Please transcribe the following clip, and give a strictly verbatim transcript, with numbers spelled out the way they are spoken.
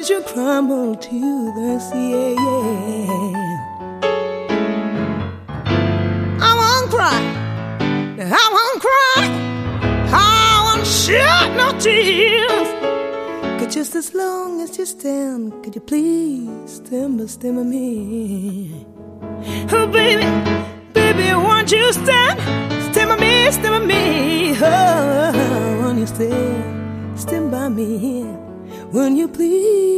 you crumble to the sea. I won't cry, I won't cry, I won't shed no tears. But just as long as you stand, could you please stand by, stand by me? Oh baby, baby, won't you stand, stand by me, stand by me? Oh, won't you stand, stand by me? Won't you please?